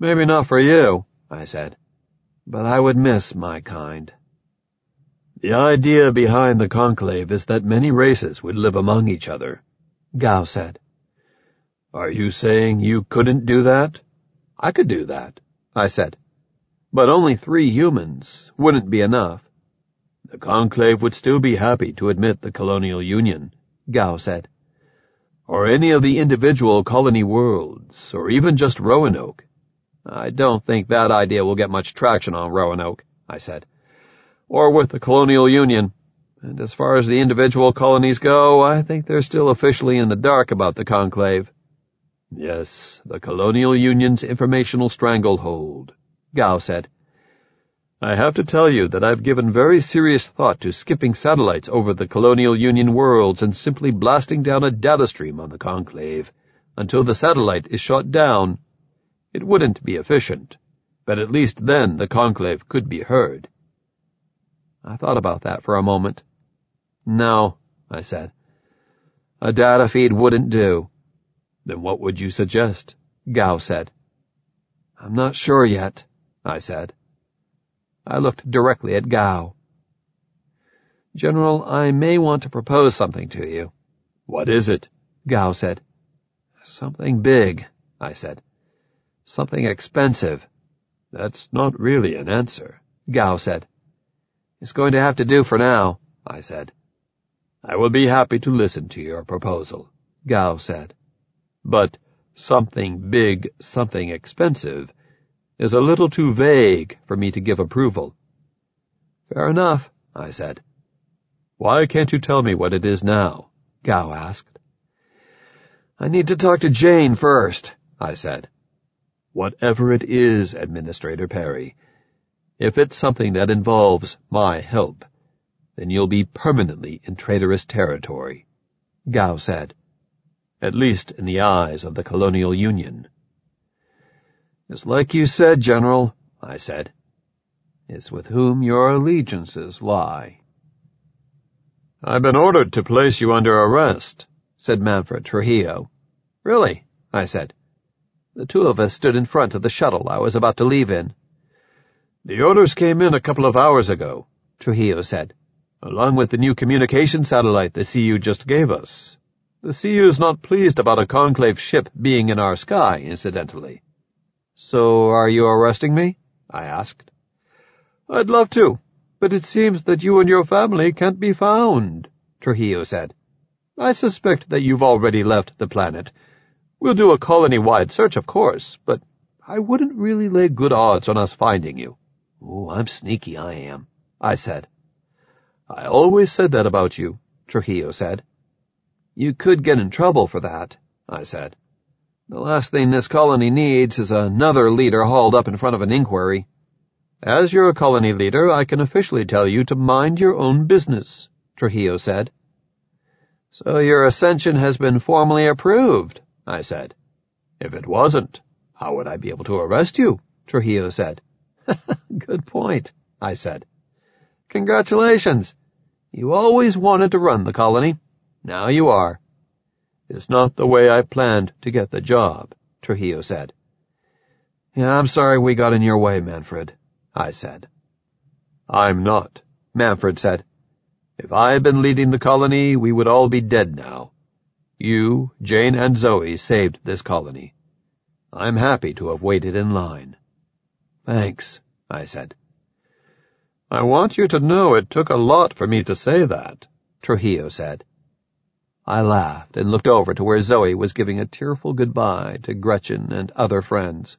Maybe not for you, I said, but I would miss my kind. The idea behind the conclave is that many races would live among each other, Gao said. Are you saying you couldn't do that? I could do that, I said. But only 3 humans wouldn't be enough. The conclave would still be happy to admit the Colonial Union, Gao said. Or any of the individual colony worlds, or even just Roanoke. I don't think that idea will get much traction on Roanoke, I said. Or with the Colonial Union. And as far as the individual colonies go, I think they're still officially in the dark about the conclave. Yes, the Colonial Union's informational stranglehold, Gao said. I have to tell you that I've given very serious thought to skipping satellites over the Colonial Union worlds and simply blasting down a data stream on the conclave until the satellite is shot down. It wouldn't be efficient, but at least then the conclave could be heard. I thought about that for a moment. No, I said. A data feed wouldn't do. Then what would you suggest? Gao said. I'm not sure yet, I said. I looked directly at Gao. General, I may want to propose something to you. What is it? Gao said. Something big, I said. Something expensive. That's not really an answer, Gao said. It's going to have to do for now, I said. I will be happy to listen to your proposal, Gao said. But something big, something expensive is a little too vague for me to give approval. Fair enough, I said. Why can't you tell me what it is now? Gao asked. I need to talk to Jane first, I said. Whatever it is, Administrator Perry, if it's something that involves my help, then you'll be permanently in traitorous territory, Gao said. At least in the eyes of the Colonial Union. It's like you said, General, I said. It's with whom your allegiances lie. I've been ordered to place you under arrest, said Manfred Trujillo. Really? I said. The 2 of us stood in front of the shuttle I was about to leave in. The orders came in a couple of hours ago, Trujillo said, along with the new communication satellite the CU just gave us. The CU's not pleased about a conclave ship being in our sky, incidentally. So are you arresting me? I asked. I'd love to, but it seems that you and your family can't be found, Trujillo said. I suspect that you've already left the planet. We'll do a colony-wide search, of course, but I wouldn't really lay good odds on us finding you. Oh, I'm sneaky, I am, I said. I always said that about you, Trujillo said. You could get in trouble for that, I said. The last thing this colony needs is another leader hauled up in front of an inquiry. As your colony leader, I can officially tell you to mind your own business, Trujillo said. So your ascension has been formally approved, I said. If it wasn't, how would I be able to arrest you? Trujillo said. Good point, I said. Congratulations. You always wanted to run the colony. Now you are. It's not the way I planned to get the job, Trujillo said. Yeah, I'm sorry we got in your way, Manfred, I said. I'm not, Manfred said. If I had been leading the colony, we would all be dead now. You, Jane, and Zoe saved this colony. I'm happy to have waited in line. Thanks, I said. I want you to know it took a lot for me to say that, Trujillo said. I laughed and looked over to where Zoe was giving a tearful goodbye to Gretchen and other friends.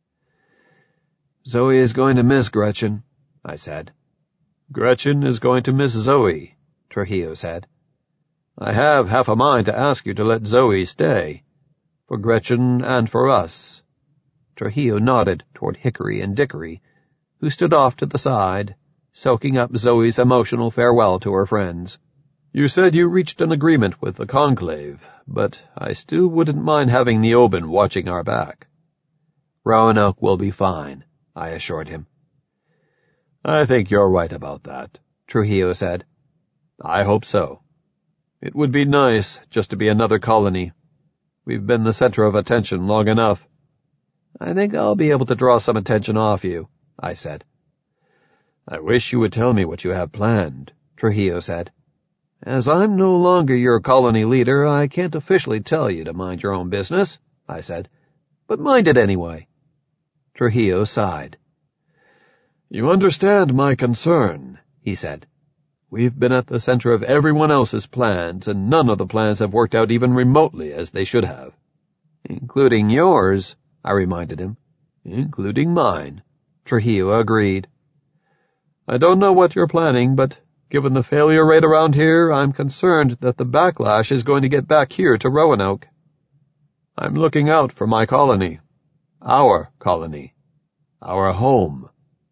Zoe is going to miss Gretchen, I said. Gretchen is going to miss Zoe, Trujillo said. I have half a mind to ask you to let Zoe stay, for Gretchen and for us. Trujillo nodded toward Hickory and Dickory, who stood off to the side, soaking up Zoe's emotional farewell to her friends. You said you reached an agreement with the conclave, but I still wouldn't mind having Neoben watching our back. Roanoke will be fine, I assured him. I think you're right about that, Trujillo said. I hope so. It would be nice just to be another colony. We've been the center of attention long enough. I think I'll be able to draw some attention off you, I said. I wish you would tell me what you have planned, Trujillo said. As I'm no longer your colony leader, I can't officially tell you to mind your own business, I said, but mind it anyway. Trujillo sighed. You understand my concern, he said. We've been at the center of everyone else's plans, and none of the plans have worked out even remotely as they should have. Including yours, I reminded him. Including mine, Trujillo agreed. I don't know what you're planning, but given the failure rate around here, I'm concerned that the backlash is going to get back here to Roanoke. I'm looking out for my colony. Our colony. Our home.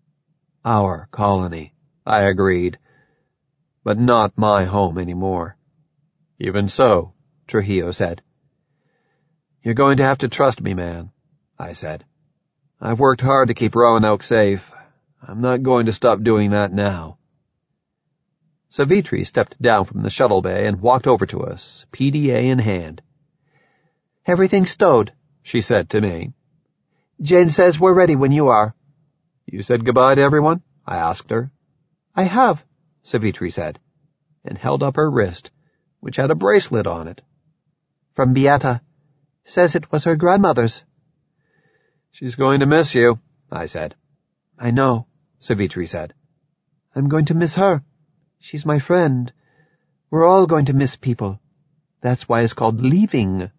Our colony, I agreed. But not my home anymore. Even so, Trujillo said. You're going to have to trust me, man, I said. I've worked hard to keep Roanoke safe. I'm not going to stop doing that now. Savitri stepped down from the shuttle bay and walked over to us, PDA in hand. Everything's stowed, she said to me. Jane says we're ready when you are. You said goodbye to everyone? I asked her. I have, Savitri said, and held up her wrist, which had a bracelet on it. From Beata. Says it was her grandmother's. She's going to miss you, I said. I know, Savitri said. I'm going to miss her. She's my friend. We're all going to miss people. That's why it's called leaving.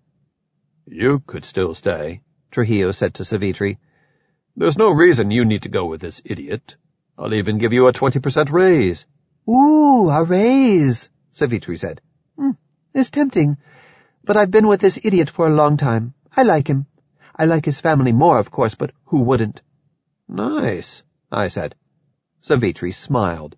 You could still stay, Trujillo said to Savitri. There's no reason you need to go with this idiot. I'll even give you a 20% raise. Ooh, a raise, Savitri said. It's tempting, but I've been with this idiot for a long time. I like him. I like his family more, of course, but who wouldn't? Nice, I said. Savitri smiled.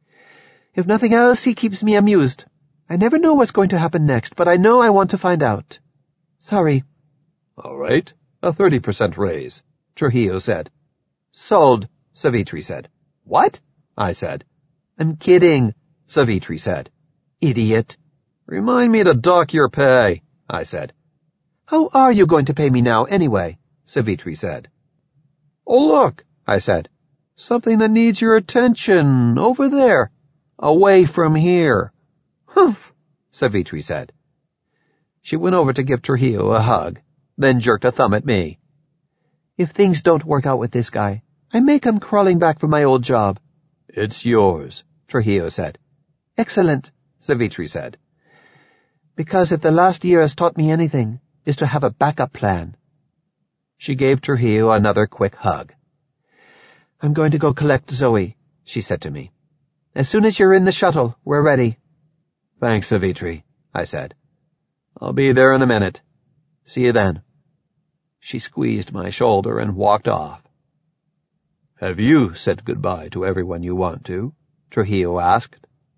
If nothing else, he keeps me amused. I never know what's going to happen next, but I know I want to find out. Sorry. All right, a 30% raise, Trujillo said. Sold, Savitri said. What? I said. I'm kidding, Savitri said. Idiot. Remind me to dock your pay, I said. How are you going to pay me now, anyway? Savitri said. Oh, look, I said. Something that needs your attention, over there. Away from here. Humph, Savitri said. She went over to give Trujillo a hug, then jerked a thumb at me. If things don't work out with this guy, I may come crawling back for my old job. It's yours, Trujillo said. Excellent, Savitri said. Because if the last year has taught me anything, is to have a backup plan. She gave Trujillo another quick hug. I'm going to go collect Zoe, she said to me. As soon as you're in the shuttle, we're ready. Thanks, Savitri, I said. I'll be there in a minute. See you then. She squeezed my shoulder and walked off. Have you said goodbye to everyone you want to? Trujillo asked.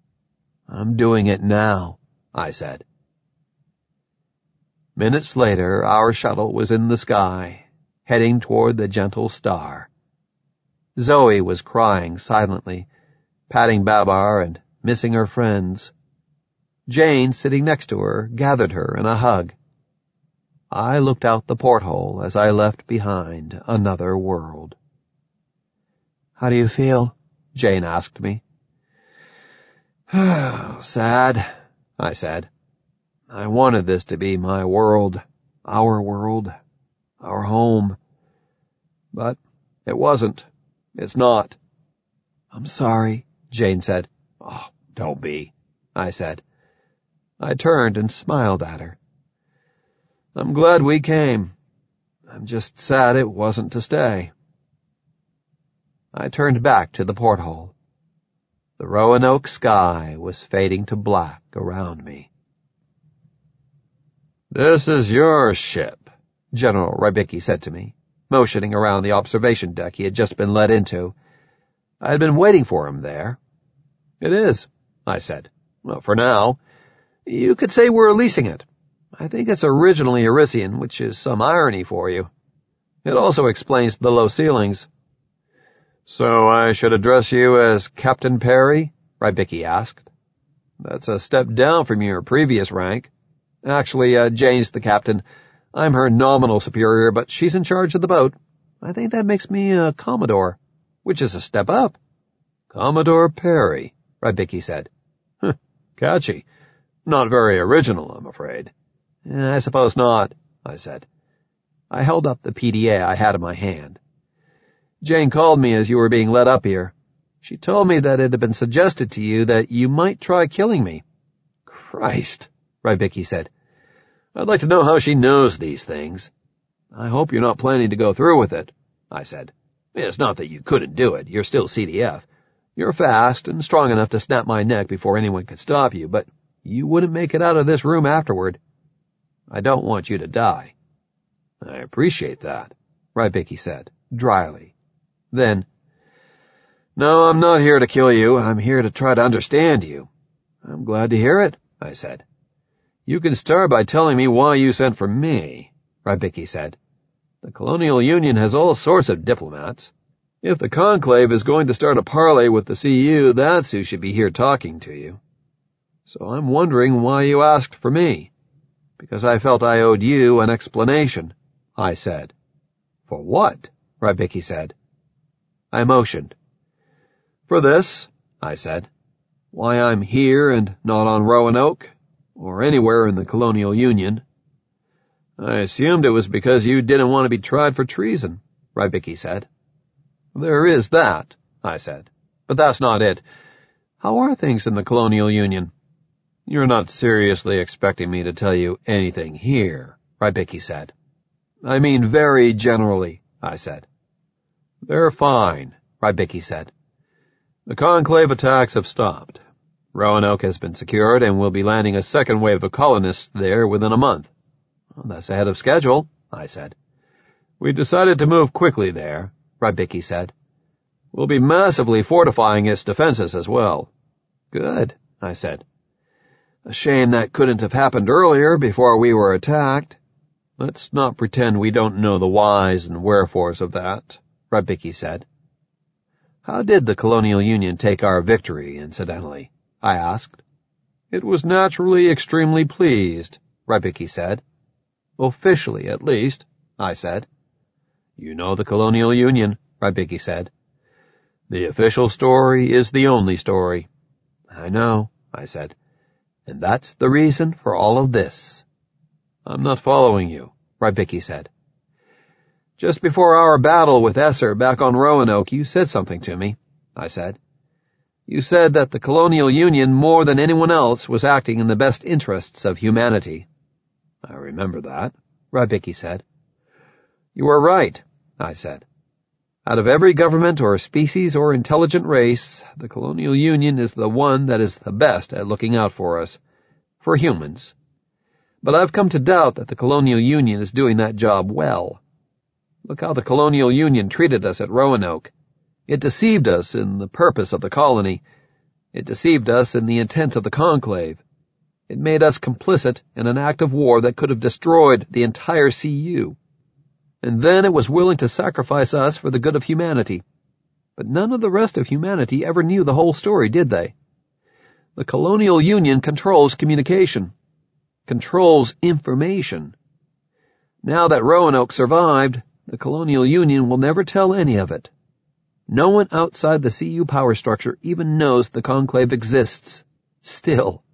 I'm doing it now, I said. Minutes later, our shuttle was in the sky, heading toward the gentle star. Zoe was crying silently, patting Babar and missing her friends. Jane, sitting next to her, gathered her in a hug. I looked out the porthole as I left behind another world. How do you feel? Jane asked me. Sad, I said. I wanted this to be my world, our home. But it wasn't. It's not. I'm sorry, Jane said. Oh, don't be, I said. I turned and smiled at her. I'm glad we came. I'm just sad it wasn't to stay. I turned back to the porthole. The Roanoke sky was fading to black around me. This is your ship, General Rybicki said to me, motioning around the observation deck he had just been let into. I had been waiting for him there. It is, I said. Well, for now. You could say we're leasing it. I think it's originally Arisian, which is some irony for you. It also explains the low ceilings. So I should address you as Captain Perry? Rybicki asked. That's a step down from your previous rank. Actually, Jane's the captain. I'm her nominal superior, but she's in charge of the boat. I think that makes me a Commodore, which is a step up." "Commodore Perry," Rybicki said. "Catchy. Not very original, I'm afraid." "I suppose not," I said. I held up the PDA I had in my hand. "Jane called me as you were being led up here. She told me that it had been suggested to you that you might try killing me." "Christ," Rybicki said. "I'd like to know how she knows these things." "I hope you're not planning to go through with it," I said. "It's not that you couldn't do it. You're still CDF. You're fast and strong enough to snap my neck before anyone could stop you, but you wouldn't make it out of this room afterward. I don't want you to die." "I appreciate that," Rybicki said, dryly. Then, "No, I'm not here to kill you. I'm here to try to understand you." "I'm glad to hear it," I said. "You can start by telling me why you sent for me," Rybicki said. "The Colonial Union has all sorts of diplomats. If the Conclave is going to start a parley with the CU, that's who should be here talking to you. So I'm wondering why you asked for me." "Because I felt I owed you an explanation," I said. "For what?" Rybicki said. I motioned. "For this," I said. "Why I'm here and not on Roanoke, or anywhere in the Colonial Union." "I assumed it was because you didn't want to be tried for treason," Rybicki said. "There is that," I said. "But that's not it. How are things in the Colonial Union?" "You're not seriously expecting me to tell you anything here," Rybicki said. "I mean very generally," I said. "They're fine," Rybicki said. "The Conclave attacks have stopped. Roanoke has been secured and we'll be landing a second wave of colonists there within a month." "Well, that's ahead of schedule," I said. "We decided to move quickly there," Rybicki said. "We'll be massively fortifying its defenses as well." "Good," I said. "A shame that couldn't have happened earlier before we were attacked." "Let's not pretend we don't know the whys and wherefores of that," Rybicki said. "How did the Colonial Union take our victory, incidentally?" I asked. "It was naturally extremely pleased," Rybicki said. "Officially, at least," I said. "You know the Colonial Union," Rybicki said. "The official story is the only story." "I know," I said. "And that's the reason for all of this." "I'm not following you," Rybicki said. "Just before our battle with Esser back on Roanoke, you said something to me," I said. "You said that the Colonial Union, more than anyone else, was acting in the best interests of humanity." "I remember that," Rybicki said. "You were right," I said. "Out of every government or species or intelligent race, the Colonial Union is the one that is the best at looking out for us, for humans. But I've come to doubt that the Colonial Union is doing that job well. Look how the Colonial Union treated us at Roanoke. It deceived us in the purpose of the colony. It deceived us in the intent of the Conclave. It made us complicit in an act of war that could have destroyed the entire CU. And then it was willing to sacrifice us for the good of humanity. But none of the rest of humanity ever knew the whole story, did they? The Colonial Union controls communication, controls information. Now that Roanoke survived, the Colonial Union will never tell any of it. No one outside the CU power structure even knows the Conclave exists. Still.